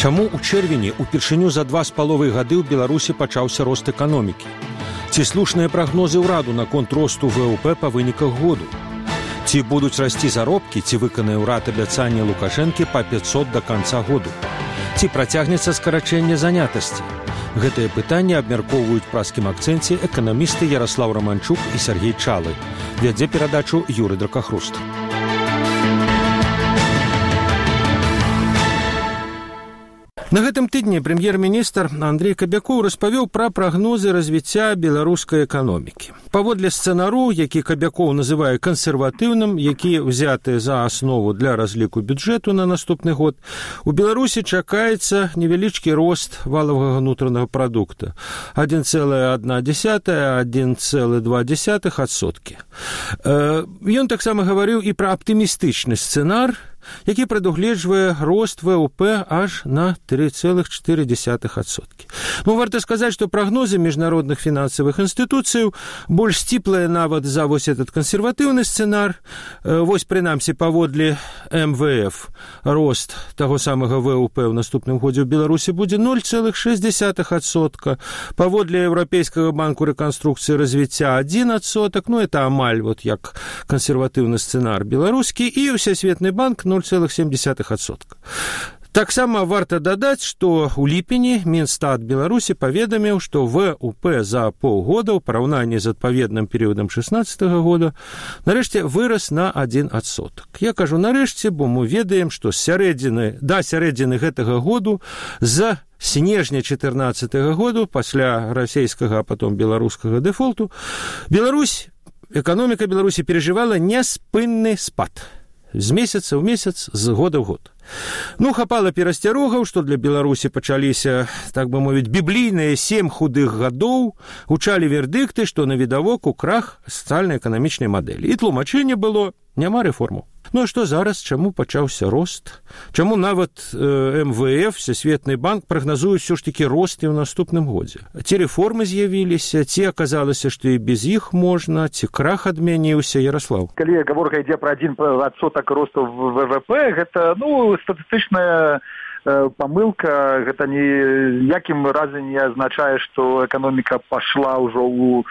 Чаму ў чэрвені упершыню за 2,5 гады ў Беларусі пачаўся рост эканомікі? Ці слушныя прагнозы ўраду наконт росту ВВП па выніках году? Ці будуць расці заробкі, ці выканае ўрад абяцанне Лукашэнкі па 500 да канца году? Ці працягнецца скарачэнне занятасці? Гэтыя пытанні абмяркоўваюць праскім акцэнце эканамісты Ярослав Романчук і Сергей Чалы. Вядзе перадачу Юрый Дракахруст. На гэтым тыдні прэм'ер-міністр Андрей Кабякоў распавёў пра прагнозы развіцця беларускай эканомікі. Паводле сцэнару, які Кабякоў называе кансерватыўным, які ўзяты за аснову для разліку бюджэту на наступны год, у Беларусі чакаецца невялічкі рост валавага ўнутранага прадукта 1,1–1,2%. Ён таксама гаварыў і пра аптымістычны сцэнар, які прадугледжвае рост ВВП аж на 3,4%. Варта сказаць, што прагнозы міжнародных фінансавых інстытуцыяў больш сціплыя нават за вось этот кансерватыўны сцэнар. Вось, прынамсі, паводле МВФ рост таго самага ВВП ў наступным годзе ў Беларусі будзе 0,6%. Паводле Еўрапейскага банку рэканструкцыі развіцця 1%. Это амаль вот як кансерватыўны сцэнар беларускі, і Всесветны банк 0,7%. Таксама варта дадаць, што ў ліпені Мінстат Беларусі паведаміў, што ВВП за паўгода ў параўнанні з адпаведным перыядам 2016 года нарэшце вырас на 1%. Я кажу нарэшце, бо мы ведаем, што да сярэдзіны гэтага году з снежня 2014 году, пасля расійскага, а потом беларускага дэфолту, эканоміка Беларусі перажывала няспынны спад. З месяца ў месяц, з года ў год. Хапала перасцярогаў, што для Беларусі пачаліся, так бы мовіць, біблійныя 7 худых гадоў, гучалі вердыкты, што навідавоку крах сацыяльна-эканамічнай мадэлі. І тлумачэнне было: няма рэформаў. А што зараз? Чаму пачаўся рост? Чаму нават МВФ, Всесветны банк прагназуюць ўсё ж такі рост і ў наступным годзе? Ці рэформы з'явіліся, ці аказалася, што і без іх можна, ці крах адмяніўся? Ярослав. Калі гаворка ідзе пра 1% росту ВВП, гэта, статыстычная памылка, гэта ніякім разе не азначае, што эканоміка пашла ўжо ў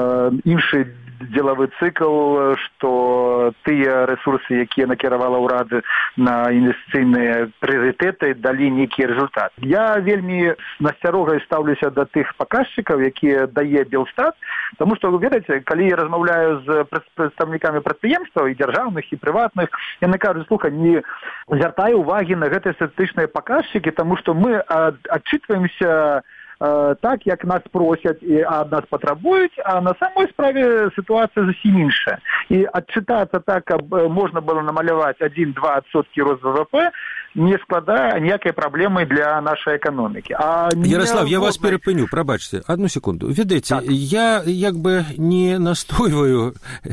іншы дзелавы цыкл, што тыя рэсурсы, якія накіравала ўрад на інвестыцыйныя прыярытэты, далі нейкі рэзультат. Я вельмі насцярога стаўлюся да тых паказчыкаў, якія дае Белстат, таму што, вы ведаеце, калі я размаўляю з прадстаўнікамі прадпрыемстваў, і дзяржаўных, і прыватных, яны кажуць: слухай, не звяртай увагі на гэтыя статыстычныя паказчыкі, таму што мы адчытваемся так, як нас просяць, а ад нас патрабуюць, а на самой справе сітуацыя зусім іншая. І адчытацца так, каб можна было намаляваць 1-2% рост ВВП, не складае ніякай праблемы для нашай эканомікі. Ярослав, я вас перапыню, прабачце, одну секунду. Ведаеце, я як бы не настойваю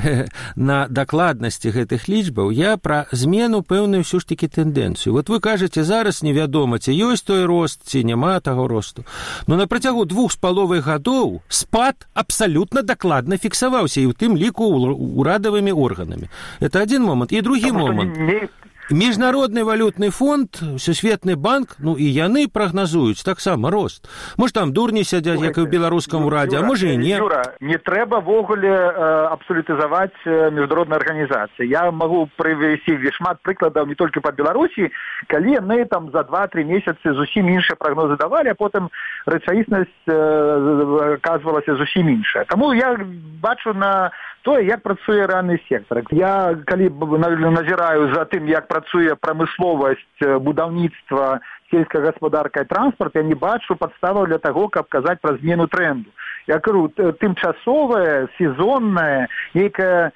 на дакладнасці гэтых лічбаў, я пра змену пэўную ўсё ж такі тэндэнцыю. Вот вы кажаце, зараз невядома, ці ёсць той рост, ці няма таго росту. На працягу 2,5 гадоў спад абсалютна дакладна фіксаваўся, і ў тым ліку урадавымі органамі. Это адзін момант. І другі момант. Міжнародны валютны фонд, Всесветны банк, і яны прагназуюць таксама рост. Можа, там дурні сядзяць, як і ў беларускам урадзе, а можа і не. Юра, не трэба ввогуле абсалютызаваць міжнародныя арганізацыі. Я магу прывесці шмат прыкладаў не толькі па Беларусі, калі яны там за 2-3 месяцы зусім іншыя прагнозы давалі, а потым рэчаіснасць аказвалася зусім іншая. Таму я бачу на тое, як працуе рэальны сектар. Я, калі назіраю за тым, як працуе прамысловасць, будаўніцтва, сельская гаспадарка і транспарт, я не бачу падставаў для таго, каб казаць пра змену трэнду. Я кажу, тымчасовая, сезонная, нейкая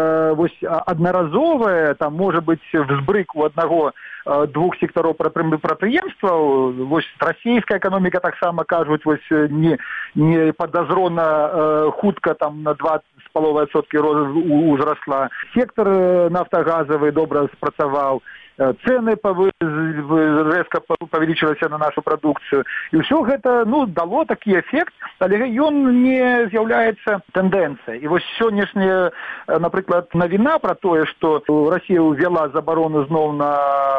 аднаразовая, там можа быць взбрык у аднаго-двух сектараў прадпрыемстваў. Расійская эканоміка таксама кажуць, не падазрона хутка там на 2,5% узрасла. Сектор нафтагазавы добра спрацаваў. Цены резко павялічыліся на нашу прадукцыю. І ўсё гэта дало такі эфект, але ён не з'яўляецца тэндэнцыяй. І сённяшняя, напрыклад, навіна пра тое, што Расія ўвяла забарону зноў на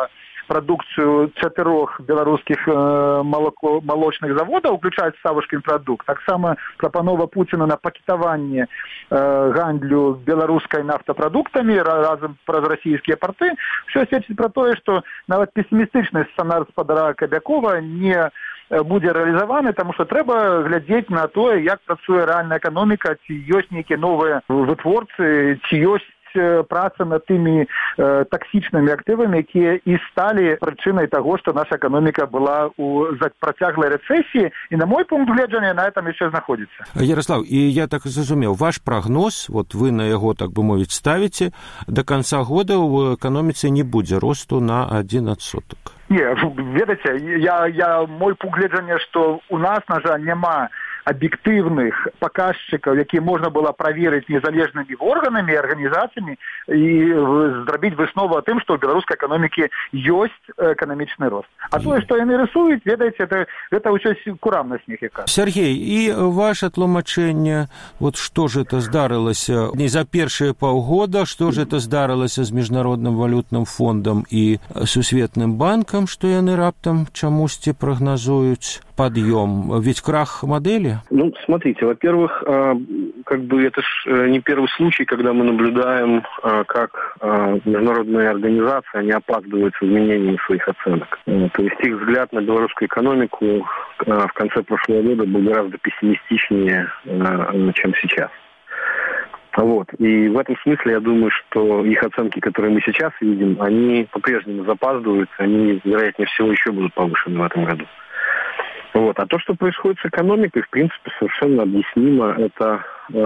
прадукцыю 4 беларускіх малочных заводаў, уключаюць Савушкінпрадукт. Таксама прапанова Пуціна на пакетаванне гандлю беларускай нафтапрадуктамі разам праз расійскія парты. Все сведчыць пра тое, што нават песімістычны сцэнар спадара Кабякова не будзе рэалізаваны, таму што трэба глядзець на тое, як працуе рэальная эканоміка, ці ёсць нейкія новыя вытворцы, ці ёсць праца над тымі таксічнымі актывамі, якія і сталі прычынай таго, што наша эканоміка была у працяглай рэцэсіі, і на мой пункт гледжання на этом яшчэ знаходзіцца. Ярослав, і я так зразумеў, ваш прагноз, вот вы на яго, так бы мовіць, ставіце, до конца года ў эканоміцы не будзе росту на 1%. Не, ведаце, мой пункт гледжання, што у нас, на жаль, няма аб'ектыўных паказчыкаў, якія можна было праверыць незалежнымі органамі і арганізацыямі і зрабіць выснову о тым, што ў беларускай эканомікі ёсць эканамічны рост. А тое, што яны рысуюць, ведаеце, гэта ўсё курам на снег, яка. Сергей, і ваше тлумачэнне, вот што ж это здарылася не за першыя паўгода, што ж это здарылася з Міжнародным валютным фондам і Сусветным банкам, што яны раптам чамусьці прагназуюць подъем? Ведь крах модели? Ну, смотрите, во-первых, как бы это ж не первый случай, когда мы наблюдаем, как международные организации, они опаздывают с изменением своих оценок. То есть их взгляд на белорусскую экономику в конце прошлого года был гораздо пессимистичнее, чем сейчас. Вот. И в этом смысле я думаю, что их оценки, которые мы сейчас видим, они по-прежнему запаздывают, они, вероятнее всего, еще будут повышены в этом году. Вот. А то, что происходит с экономикой, в принципе, совершенно объяснимо. Это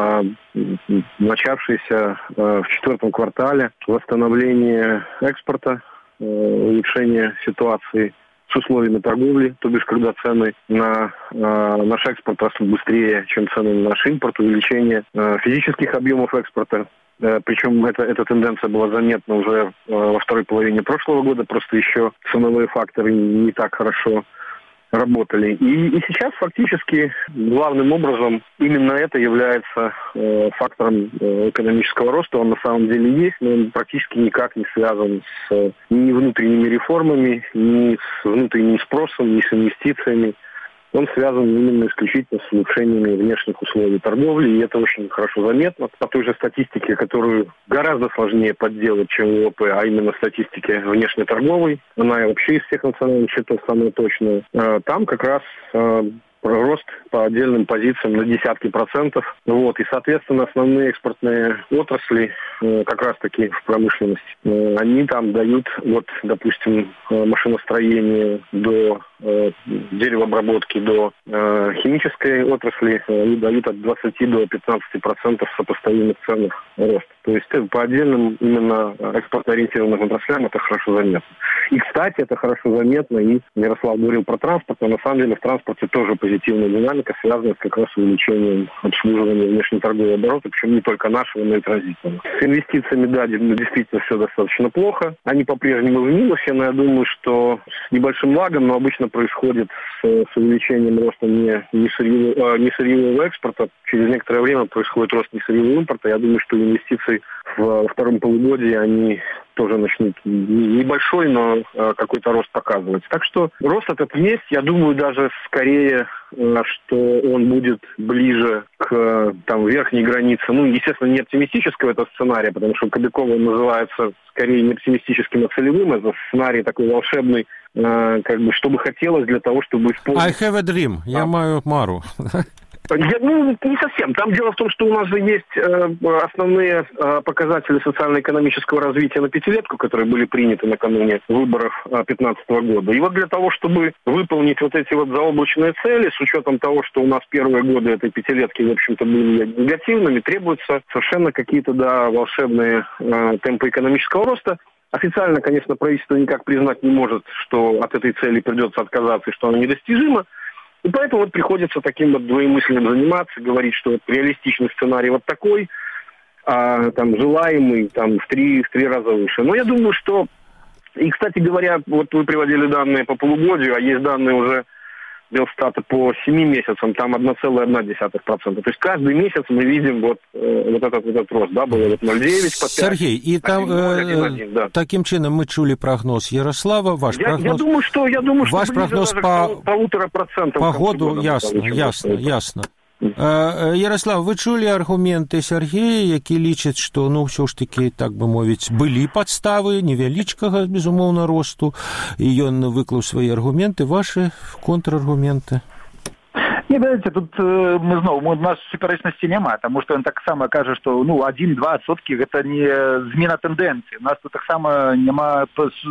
начавшееся в 4 квартале восстановление экспорта, улучшение ситуации с условиями торговли, то бишь, когда цены на наш экспорт растут быстрее, чем цены на наш импорт, увеличение физических объемов экспорта. Причем эта тенденция была заметна уже во второй половине прошлого года, просто еще ценовые факторы не так хорошо работали. И сейчас фактически главным образом именно это является фактором экономического роста. Он на самом деле есть, но он практически никак не связан с ни внутренними реформами, ни с внутренним спросом, ни с инвестициями. Он связан именно исключительно с улучшениями внешних условий торговли, и это очень хорошо заметно. По той же статистике, которую гораздо сложнее подделать, чем ВВП, а именно статистике внешнеторговой, она и вообще из всех национальных счетов самая точная. Там как раз рост по отдельным позициям на десятки процентов. Вот. И, соответственно, основные экспортные отрасли, как раз-таки в промышленности, они там дают, вот, допустим, машиностроение до деревообработки, до химической отрасли, они дают от 20 до 15% сопоставимых ценных рост. То есть по отдельным именно экспортно-ориентированным отраслям это хорошо заметно. И, кстати, это хорошо заметно, и Ярослав говорил про транспорт, но на самом деле в транспорте тоже позитивная динамика, связанная как раз с увеличением обслуживания внешнеторгового оборота, причем не только нашего, но и транзитного. С инвестициями, да, действительно все достаточно плохо. Они по-прежнему в минусе, но я думаю, что с небольшим лагом, но обычно происходит с увеличением роста не сырьевого экспорта. Через некоторое время происходит рост несырьевого импорта. Я думаю, что инвестиции во втором полугодии, они тоже начнут небольшой, но какой-то рост показывать. Так что рост этот есть. Я думаю, даже скорее, что он будет ближе к верхней границе. Ну, естественно, не оптимистического этого сценария, потому что Кобякова называется скорее не оптимистическим, а целевым. Это сценарий такой волшебный, как бы, что бы хотелось для того, чтобы использовать... I have a dream. Я маю мару. Не совсем. Там дело в том, что у нас же есть основные показатели социально-экономического развития на пятилетку, которые были приняты накануне выборов 2015 года. И вот для того, чтобы выполнить вот эти вот заоблачные цели, с учетом того, что у нас первые годы этой пятилетки, в общем-то, были негативными, требуются совершенно какие-то, да, волшебные темпы экономического роста. Официально, конечно, правительство никак признать не может, что от этой цели придется отказаться и что она недостижима. И поэтому вот приходится таким вот двоемыслием заниматься, говорить, что вот реалистичный сценарий вот такой, а там желаемый там в три раза выше. Но я думаю, что... И, кстати говоря, вот вы приводили данные по полугодию, а есть данные уже Белстата по 7 месяцам, там 1,1%. То есть каждый месяц мы видим вот этот рост, да, было 0,9 по 5. Сергей, и там 1,1, да. таким чином мы чули прогноз Ярослава, ваш прогноз... Я думаю, ваш что прогноз по 1,5%. По году, ясно. Ярослав, вы чулі аргументы Сергея, які лічаць, што, ўсё ж такі, так бы мовіць, былі падставы невялічкага, безумоўна, росту, і ён выклаў свае аргументы, ваши контраргументы? Не, видите, тут мы знову, у нас суперечності немає, тому що він так само каже, що 1-2% це не зміна тенденції. У нас тут так само немає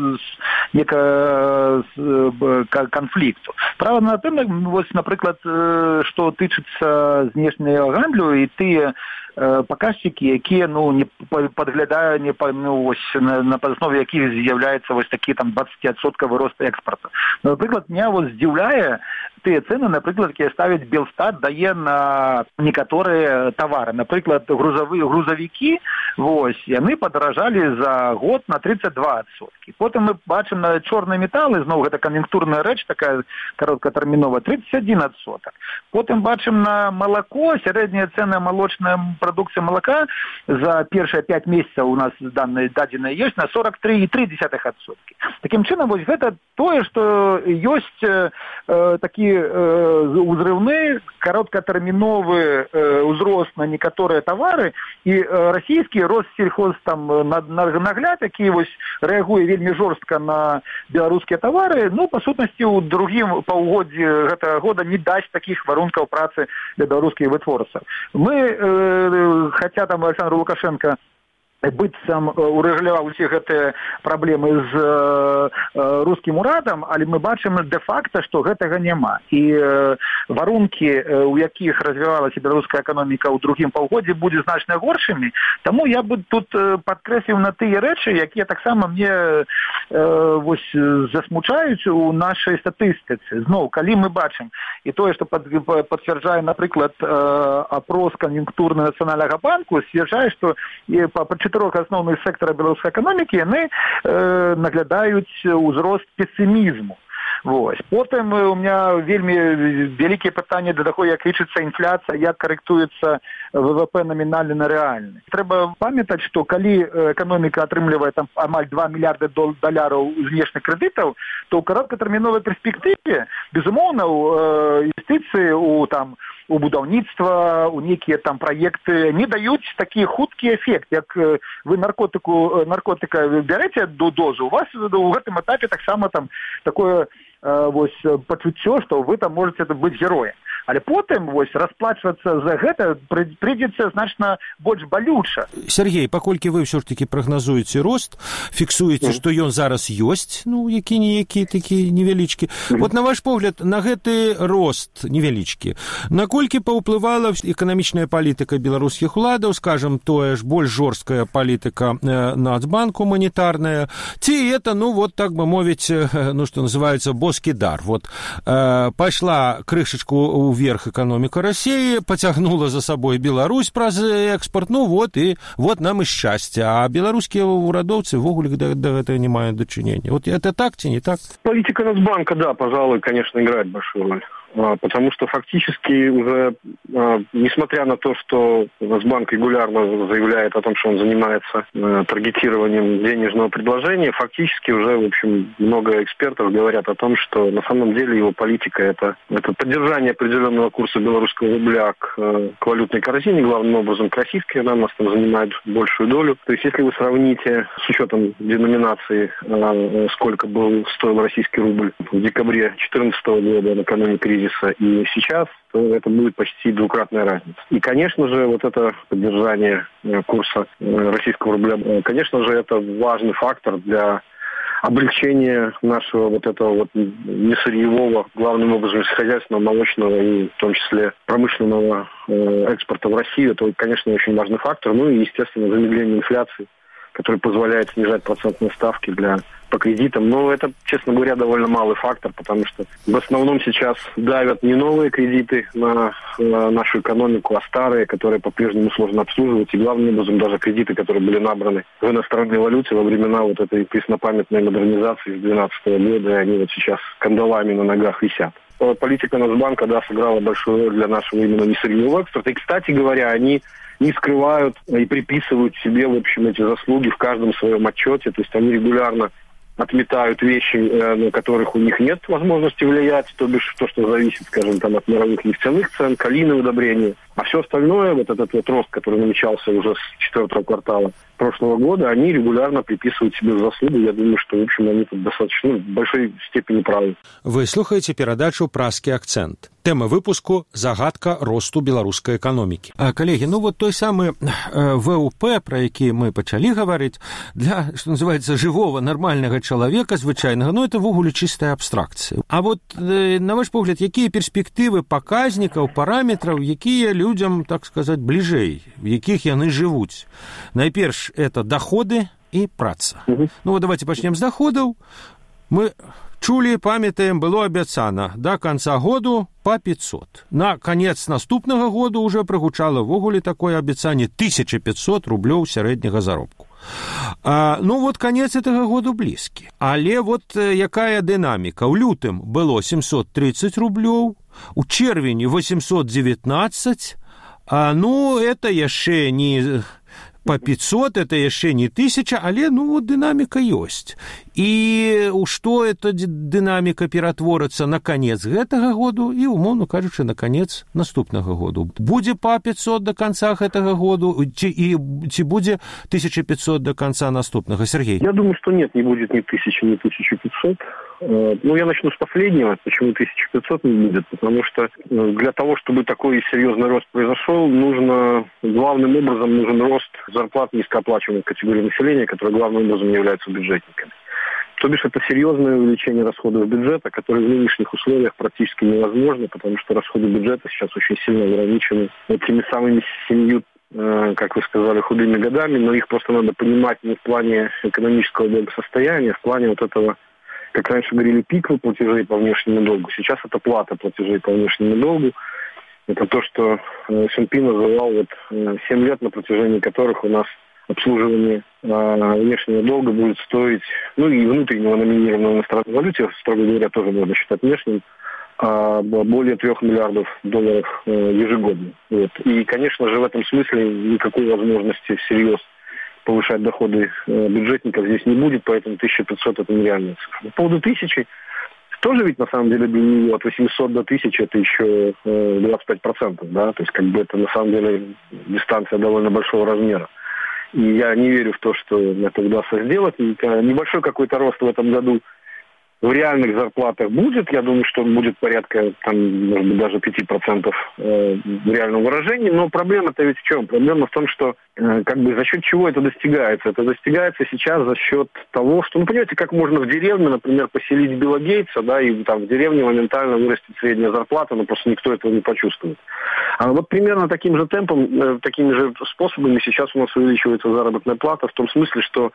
ніякого конфлікту. Право на тим, ось, наприклад, що тичиться знешнього гандлю і ті показчики, які не підглядають, на основі яких з'являється ось такий там 20% рост експорту. Наприклад, мене ось здивляє ті ціни, наприклад, які ставить Белстат, дає на некоторі товари. Наприклад, грузовики, ось, вони подорожали за год на 32%. Потім ми бачимо на чорні метали, знову це кон'юнктурна реч, така короткотермінова, 31%. Потім бачимо на молоко, середня ціна молочної продукції молока за перші 5 місяців у нас дадені є на 43,3%. Таким чином, ось це те, що є такі узрывные, короткотерминовый узрост на некоторые товары, и российский Россельхоз там нагляд, який ось реагує вельми жорстко на белорусские товары, по сутности у другим паўгоддзі гэтага года не дасть таких варункаў працы для белорусских вытворцаў. Мы, хотя там Александр Лукашенко быццам урэгуляваў усе гэтыя праблемы з рускім урадам, але мы бачым де-факта, што гэтага няма. І варункі, у якіх развівалася беларуская эканоміка ў другім паўгоддзі, будзе значна горшымі. Таму я бы тут падкрэсліў на тыя рэчы, якія таксама мне засмучаюць у нашай статыстыцы. Зноў, калі мы бачым і тое, што пацвярджае, напрыклад, апрос кан'юнктурны Нацыянальнага банку, сцвярджае, што па 4 асноўных сектара беларускай эканомікі яны наглядаюць узрост песімізму. Потым у меня вельмі вялікія пытанні да таго, як лічыцца інфляцыя, як карэктуецца ВВП намінальны на рэальны. Трэба памятаць, што калі эканоміка атрымлівае там амаль 2 мільярды даляраў знешніх крэдытаў, то ў кароткатэрміновай перспектыве, безумоўна, інвестыцыі у будаўніцтва, у нейкія там праекты не даюць такі хуткі эфект, як вы наркотыка бярэце дозу, у вас у гэтым этапе таксама там такое пачуццё, што вы там можете быць героем. Але потым расплачвацца за гэта прыйдзецца значна больш балюча. Сергей, паколькі вы ўсё ж такі прагназуеце рост, фіксуеце, што ён зараз ёсць, які-ніякі такі невялічкі. На ваш погляд, на гэты рост невялічкі, наколькі паўплывала эканамічная палітыка беларускіх уладаў, скажам, тое ж больш жорсткая палітыка Нацбанку манетарная, ці это, так бы мовіць, што называецца, боскі дар. Пайшла крышачку вверх экономика России, потягнула за собой Беларусь праз экспорт, и нам и счастье. А белорусские урадовцы вогуле до этого не имеют дочинения. Это так, не так? Политика Нацбанка, да, пожалуй, конечно, играет большую роль. Потому что фактически уже, несмотря на то, что Нацбанк регулярно заявляет о том, что он занимается таргетированием денежного предложения, фактически уже, в общем, много экспертов говорят о том, что на самом деле его политика это поддержание определенного курса белорусского рубля к валютной корзине, главным образом к российской, она у нас там занимает большую долю. То есть если вы сравните с учетом деноминации, сколько стоил российский рубль в декабре 2014 года накануне кризиса, и сейчас, то это будет почти двукратная разница. И, конечно же, это поддержание курса российского рубля, конечно же, это важный фактор для облегчения нашего этого несырьевого, главным образом сельскохозяйственного, молочного и в том числе промышленного экспорта в Россию. Это, конечно, очень важный фактор. И, естественно, замедление инфляции, который позволяет снижать процентные ставки по кредитам. Но это, честно говоря, довольно малый фактор, потому что в основном сейчас давят не новые кредиты на нашу экономику, а старые, которые по-прежнему сложно обслуживать. И главным образом даже кредиты, которые были набраны в иностранной валюте во времена этой преснопамятной модернизации с 2012 года, они сейчас кандалами на ногах висят. политика Нацбанка, да, сыграла большую роль для нашего именно несырьевого экспорта. И, кстати говоря, они не скрывают и приписывают себе, в общем, эти заслуги в каждом своем отчете. То есть они регулярно отметают вещи, на которых у них нет возможности влиять, то бишь то, что зависит, скажем, там, от мировых нефтяных цен, калийные удобрения. А все остальное, вот этот вот рост, который намечался уже с 4-го квартала прошлого года, они регулярно приписывают себе заслугу. Я думаю, что, в общем, они тут достаточно, в большой степени правы. Вы слухаеце перадачу «Празкі акцэнт». Тэма выпуску «Загадка росту беларускай эканомікі». Калегі, ну вот той самы ВУП, про які мы пачалі гаварыць, для, что называется, живого, нормального человека, звычайнага, ну, это ввогуле чистая абстракцыя. А вот, на ваш погляд, якія перспектывы паказнікаў, параметраў, якія людям, так сказать, бліжэй, в якіх яны жывуць? Найперш, это доходы и праца. Ну вот давайте начнем с доходов. Мы чули, памятаем, было обяцана до конца году по 500. На конец наступного года уже прогучало ввогуле такое обяцанне 1500 рублёў сярэдняга заробку. Ну вот конец этого года близкий. Але вот якая динамика? В лютым было 730 рублёў, у чэрвені 819, ну это яшчэ не по 500, это яшчэ не 1000, але ну вот динамика ёсць. І у што эта динамика ператворыцца на конец гэтага году і, умоўно кажучы, на конец наступнага году? Будзе по 500 до конца гэтага году, ці будзе 1500 до конца наступнага? Сергей? Я думаю, что нет, не будет ни 1000, ни 1500. Ну, я начну с последнего. Почему 1500 не будет? Потому что для того, чтобы такой серьезный рост произошел, главным образом нужен рост зарплат низкооплачиваемых категорий населения, которые главным образом являются бюджетниками. То бишь это серьезное увеличение расходов бюджета, которое в нынешних условиях практически невозможно, потому что расходы бюджета сейчас очень сильно ограничены этими самыми 7, как вы сказали, худыми годами, но их просто надо понимать не в плане экономического благосостояния, а в плане вот этого, как раньше говорили, пиковых платежей по внешнему долгу. Сейчас это плата платежей по внешнему долгу. Это то, что S&P называл 7 лет, на протяжении которых у нас обслуживание внешнего долга будет стоить, ну и внутреннего номинированного в иностранной валюте, строго говоря, тоже можно считать внешним, более $3 миллиардов ежегодно. Вот. И, конечно же, в этом смысле никакой возможности всерьез повышать доходы бюджетников здесь не будет, поэтому 1500 это нереальная цифра. По поводу 1000, тоже ведь на самом деле для нее от 800 до 1000 это еще 25%, да, то есть как бы это на самом деле дистанция довольно большого размера. И я не верю в то, что это удастся сделать. Небольшой какой-то рост в этом году в реальных зарплатах будет. Я думаю, что он будет порядка, там, может быть, даже 5% в реальном выражении. Но проблема-то ведь в чем? Проблема в том, что как бы за счет чего это достигается? Это достигается сейчас за счет того, что, ну, понимаете, как можно в деревне, например, поселить Билла Гейтса, да, и там в деревне моментально вырастет средняя зарплата, но просто никто этого не почувствует. А вот примерно таким же темпом, такими же способами сейчас у нас увеличивается заработная плата, в том смысле, что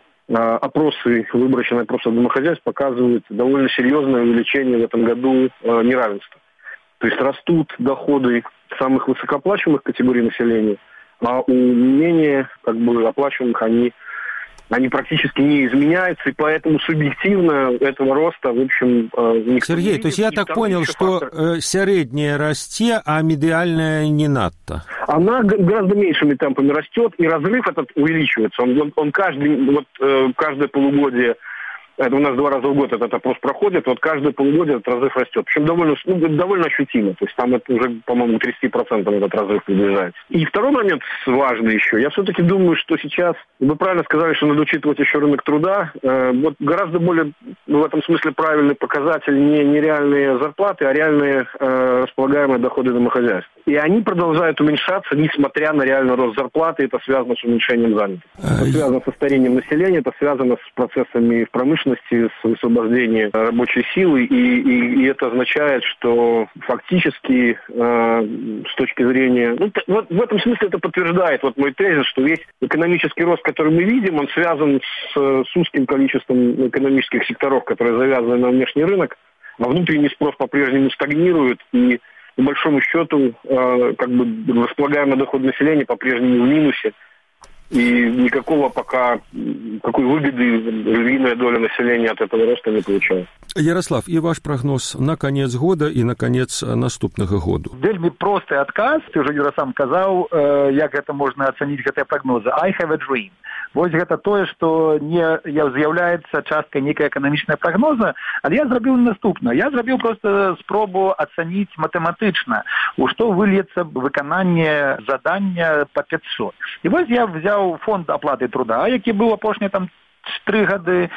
выборочные опросы домохозяйств показывают довольно серьезное увеличение в этом году неравенства. То есть растут доходы самых высокооплачиваемых категорий населения, а у менее оплачиваемых они практически не изменяются, и поэтому субъективно этого роста, в общем, никто Сергей, не видит. То есть я так понял, что средняя расте, а медиальная не надто? Она гораздо меньшими темпами растет, и разрыв этот увеличивается. Он каждое полугодие, это у нас 2 раза в год этот опрос проходит, вот каждое полугодие этот разрыв растет. Причем довольно ощутимо. То есть там это уже, по-моему, к 30% этот разрыв приближается. И второй момент важный еще. Я все-таки думаю, что сейчас, вы правильно сказали, что надо учитывать еще рынок труда. Вот гораздо более, в этом смысле, правильный показатель не реальные зарплаты, а реальные располагаемые доходы домохозяйств. И они продолжают уменьшаться, несмотря на реальный рост зарплаты. Это связано с уменьшением занятости. Это связано со старением населения, это связано с процессами в промышленности, с высвобождением рабочей силы, и это означает, что фактически с точки зрения... вот в этом смысле это подтверждает мой тезис, что весь экономический рост, который мы видим, он связан с узким количеством экономических секторов, которые завязаны на внешний рынок, а внутренний спрос по-прежнему стагнирует, и по большому счету располагаемый доход населения по-прежнему в минусе. И никакой выгоды львиная доля населения от этого роста не получает. Ярослав, і ваш прогноз на конец года і на конец наступнага году? Вельмі просты адказ, ты ўжо, Юра, сам казаў, як гэта можна ацаніць гэтыя прагнозы. I have a dream. Вось гэта тое, што не з'яўляецца часткай нейкай эканамічнай прагноза, але я зрабіў наступна. Я зрабіў проста спробу ацаніць матэматычна, у што выльецца выкананне задання па 500. І вось я взяў фонд аплаты труда, які быў апошні там 3 гады,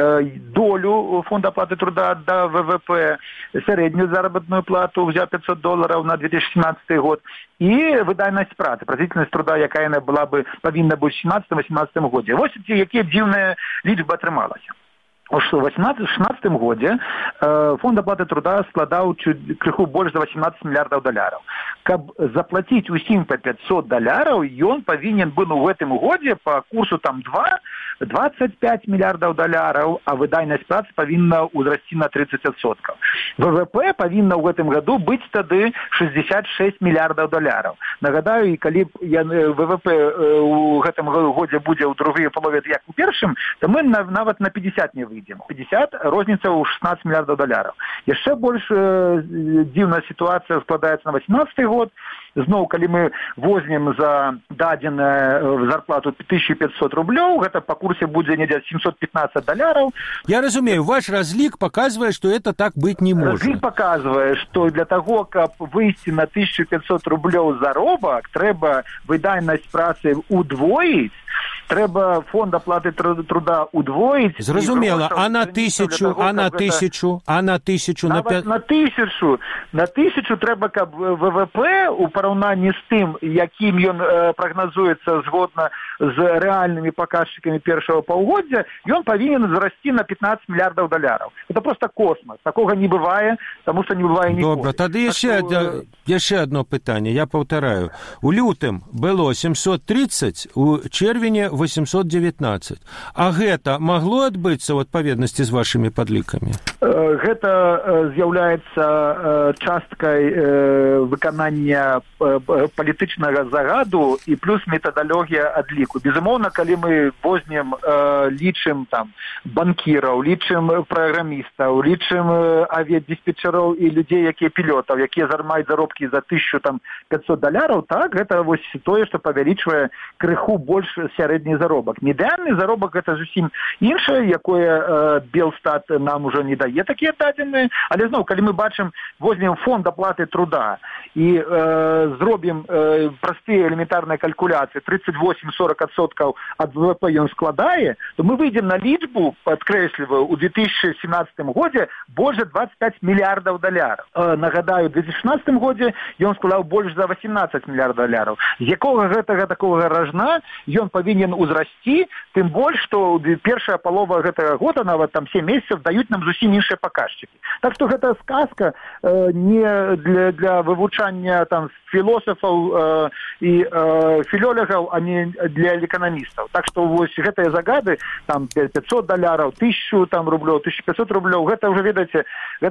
долю фонда оплаты труда да ВВП, среднюю заработную плату, взял $500 на 2017 год, и выдайность працы, производительность труда, якая она была бы, повинна быть в 2017-2018 году. Вот какие дивные лічбы атрымалася. У 2016 годзе фонд оплаты труда складаў крыху больш за $18 мільярдаў. Каб заплаціць усім па $500, ён павінен быў у гэтым годзе па курсу там 25 мільярдаў долараў, а выдайнасць працы павінна ўзрасці на 30%. ВВП павінна ў гэтым году быць тады $66 мільярдаў. Нагадаю, і калі ВВП у гэтым годзе будзе ў другой палове як у першым, то мы нават на 50 не выйдем. 50, розніца ў $16 мільярдаў. Яшчэ больш дзіўная сітуацыя складаецца на 2018 год. Зноў, калі мы возьмем за дадзеную зарплату $1500, гэта по курсе будзе недзе $715. Я разумею, ваш разлік показывае, што это так быць не можа. Разлік показывае, што для таго, каб выйсці на $1500 заробак, трэба выдайнасць працы удвоіць, трэба фонд оплаты труда удвоіць. Зразумела, а на 1000, а на 1000, а на 1000, на 5... На 1000 трэба, каб ВВП у параўнанні з тым, якім ён прагназуецца згодна з рэальнымі паказчыкамі першага паўгоддзя, ён павінен зрасці на $15 мільярдаў. Это просто космос. Такога не бывае, таму што не бывае ніколі. Добра, тады яшчэ одно пытанне, я паўтараю. У лютым было 730, у чэрвені 819. А гэта магло адбыцца ў адпаведнасці з вашымі падлікамі? Гэта з'яўляецца часткай выканання палітычнага загаду і плюс метадалогія адліку. Безумоўна, калі мы возьмем, лічым там банкіраў, лічым праграмістаў, лічым авіядиспетчераў і людзей, якія пілётаў, якія маюць заробкі за $1500, так, гэта вось тое, што павялічвае крыху больш сярэдні заробак. Медыанны заробак гэта зусім іншае, якое Белстат нам ужо не дае такія дадзеныя, але зноў, калі мы бачым, возьмем фонд аплаты труда і зробім простыя элементарныя калькуляцыі, 38-40% ад ВВП ён складае, то мы выйдем на лічбу, падкрэсліваю, у 2017 годзе больш за $25 мільярдаў. Нагадаю, у 2016 годзе ён складаў больш за $18 мільярдаў. З якога гэтага такога ражна ён павінен узрасці, тым больш, што першая палова гэтага года, нават там 7 месяцаў, даюць нам зусім іншыя паказчыкі. Так што гэта сказка не для вывучання там філосафаў і філёлагаў, а не для эканамістаў. Так што вось гэтыя загады, там $500, 1000 там рублёў, 1500 рублёў, гэта ўжо, ведаеце,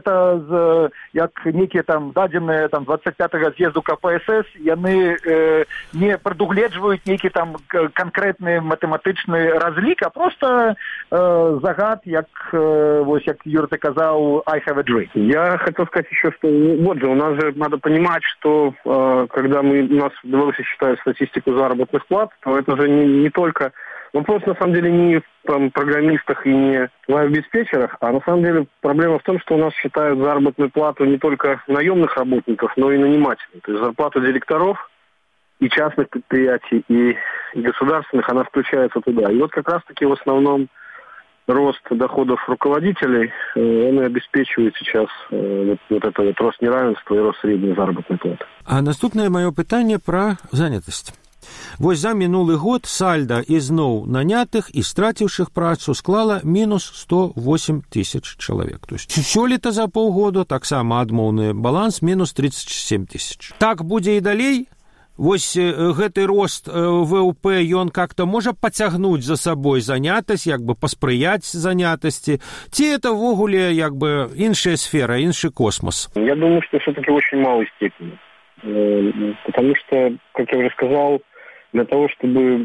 гэта як нейкія там дадзеныя там 25-го з'езду КПСС, яны не прадугледжваюць нейкі там канкрэтны матэматычны разлік, а просто загад, як вось як Юра ты казаў, I have a dream. Я хотел сказать еще, что вот же, у нас же надо понимать, что когда у нас в Беларуси считают статистику заработных плат, то это же не только... Вопрос, на самом деле, не в программистах и не в обеспечерах, а на самом деле проблема в том, что у нас считают заработную плату не только наемных работников, но и нанимателей. То есть зарплата директоров и частных предприятий, и государственных, она включается туда. И вот как раз-таки в основном рост доходов руководителей, он и обеспечивает сейчас вот это вот рост неравенства и рост средней заработной платы. А наступное мое пытанне про занятость. Вось за мінулы год сальда ізноў нанятых і страціўшых працу склала мінус 108 тысяч чалавек. То есть сёлета за паўгода таксама адмоўны баланс мінус 37 тысяч. Так будзе і далей? Вось гэты рост ВВП, ён как-то можа пацягнуць за сабой занятасць, як бы паспрыяць занятасці, ці это ввогуле як бы іншая сфера, іншы космос? Я думаю, что все-таки в очень малой степени. Потому что, как я уже сказал, для того, чтобы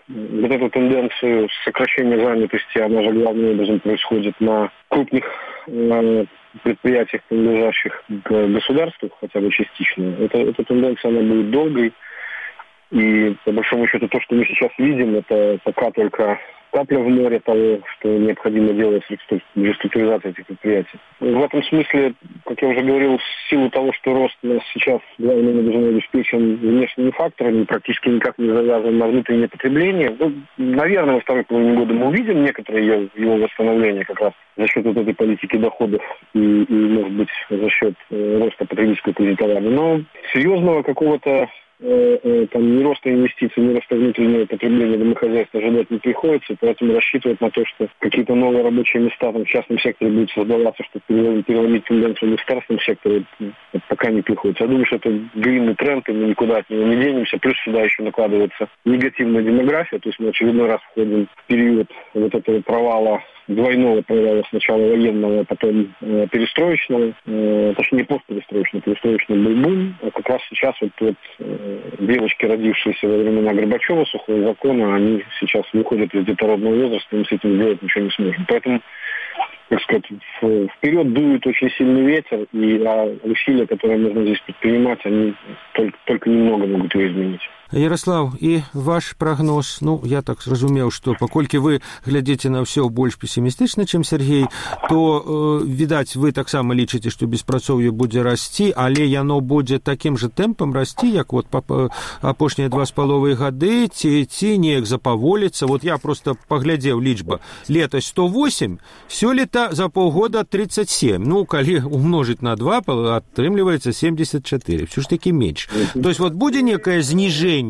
вот эту тенденцию сокращения занятости, она же главным образом происходит на крупных предприятиях, принадлежащих к государству, хотя бы частично. Эта тенденция, она будет долгой. И, по большому счету, то, что мы сейчас видим, это пока только капля в море того, что необходимо делать в реструктуризации этих предприятий. В этом смысле, как я уже говорил, в силу того, что рост у нас сейчас главным образом обеспечен внешними факторами, практически никак не завязан на внутреннее потребление, наверное, во второй половине года мы увидим некоторое его восстановление как раз за счет вот этой политики доходов и может быть, за счет роста потребительского кредитования. Но серьезного какого-то ни роста инвестиций, ни роста внутреннего потребления домохозяйства ожидать не приходится, поэтому рассчитывать на то, что какие-то новые рабочие места в частном секторе будут создаваться, чтобы переломить тенденцию в государственном секторе, пока не приходится. Я думаю, что это длинный тренд, и мы никуда от него не денемся. Плюс сюда еще накладывается негативная демография, то есть мы очередной раз входим в период вот этого провала, двойного провала, сначала военного, а потом перестроечного, точнее постперестроечного, перестроечный был бум, а как раз сейчас вот девочки, родившиеся во времена Горбачева, сухого закона, они сейчас выходят из детородного возраста, и мы с этим сделать ничего не сможем. Поэтому, так сказать, вперед дует очень сильный ветер, и усилия, которые нужно здесь предпринимать, они только немного могут его изменить. Ярослав, і ваш прагноз, я так зразумеў, што паколькі вы глядзіце на ўсё больш пессімістычна, чым Сергей, то, відаць, вы таксама лічыце, што беспрацоўе будзе расці, але яно будзе такім жа тэмпам расці, як апошнія 2,5 гады, ці неяк запаволіцца. Вот я просто паглядзеў лічба. Летась 108, сёлета за паўгода 37. Калі умножыць на 2, атрымліваецца 74. Всё ж такі менш. То есть вот будзе некае зніжэнне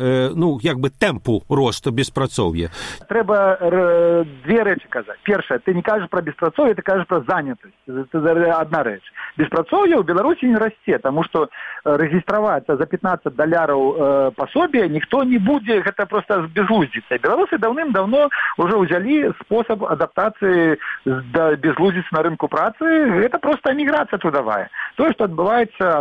тэмпу росту беспрацоўя? Трэба две рэчы казаць. Першае, ты не кажаш пра беспрацоўе, ты кажаш пра занятасць. Это одна рэч. Беспрацоўе ў Беларусі не расце, таму што рэгістравацца за $15 пасобе ніхто не будзе, гэта проста безглуздзіца. Беларусы даўным-даўно ўжо ўзялі спосаб адаптацыі да безглуздзіцы на рынку працы. Гэта проста эміграцыя трудовая. Тое, што адбываецца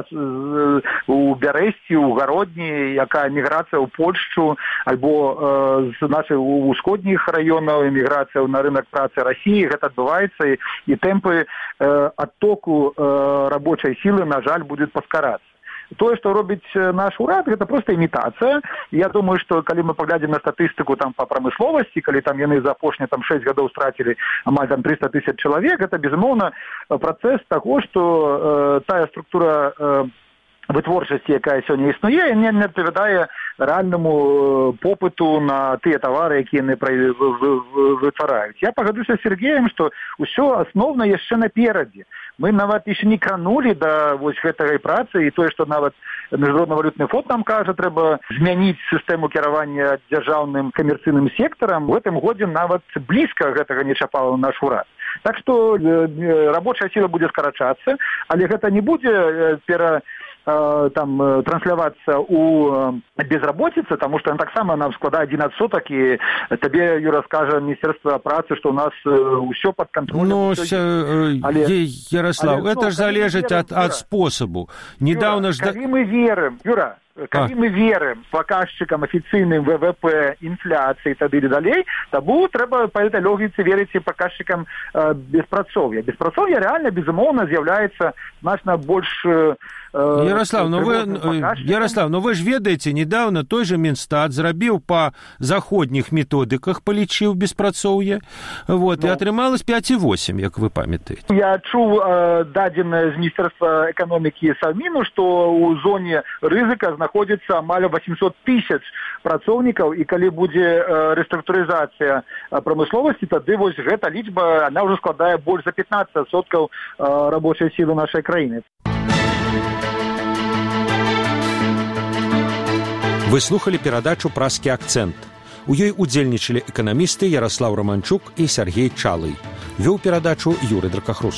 у Бярэсці, у Гародні, якая міграцыя ў Польшчу, альбо з нашых усходніх раёнаў эміграцыя на рынок працы Расіі, гэта адбываецца, і тэмпы адтоку рабочай сілы, на жаль, будуць паскарацца. Тое, што робіць наш урад, гэта проста імітацыя. Я думаю, што калі мы паглядзім на статыстыку па прамысловасці, калі яны за апошнія 6 гадоў страцілі амаль 300 000 чалавек, гэта, безумоўна, працэс таго, што тая структура вытворчасці, якая сёння існуе, не адпавядае рэальнаму попыту на тыя тавары, якія яны вытвараюць. Я пагадуся з Сергеем, што ўсё асноўна яшчэ наперадзе. Мы нават яшчэ не кранулі да гэтай працы, і тое, што нават Міжнародны валютны фонд нам кажа, трэба змяніць сістэму кіравання дзяржаўным камерцыйным сектарам. В гэтым годзе нават блізка гэтага не чапала наш урад. Так што рабочая сіла будзе скарачацца, але гэта не будзе транслявацца у безработицы, тому что таксама нам складае 1%, і табе, Юра, скажа Міністерства працы, што у нас ўсё пад кантролем. Ярослав, это ж залежыць ад спосабу. Недавно калі мы верым, Юра, калі мы верым паказчыкам афіцыйным ВВП, інфляцыі, тады і далей, таму трэба па этой логіцы верыць і паказчыкам беспрацоўя. Беспрацоўе реально, безумоўна, з'яўляецца значна больш... Ярослав, вы ж ведаеце, недавно той же Мінстат зрабіў па заходніх методыках, палічыў беспрацоўе, і атрымалось 5,8, як вы памятаеце. Я чуў дадзенае з Міністэрства эканомікі Савміну, што ў зоне рызыка знаходзіцца амаль 800 000 працоўнікаў, і калі будзе рэструктурызацыя прамысловасці, тады гэта лічба, она ўжо складае больш за 15% рабочай сілы нашай краіны. Вы слухали перадачу «Праскі акцэнт». У ёй удзельнічалі эканамісты Ярослав Романчук і Сергей Чалый. Вёў перадачу Юрый Дракахруст.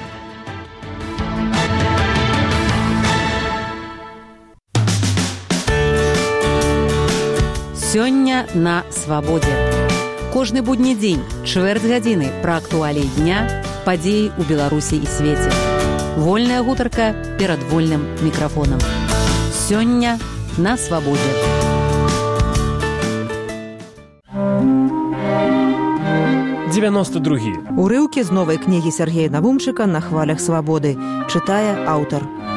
Сёння на свабодзе. Кожны будні дзень, чвэрць гадзіны пра актуаліі дня, падзеі ў Беларусі і свеце. Вольная гутарка перад вольным мікрафонам. Сёння на свабодзе. 92. Урыўкі з новай кнігі Сергея Навумчыка «На хвалях свабоды». Чытае аўтар.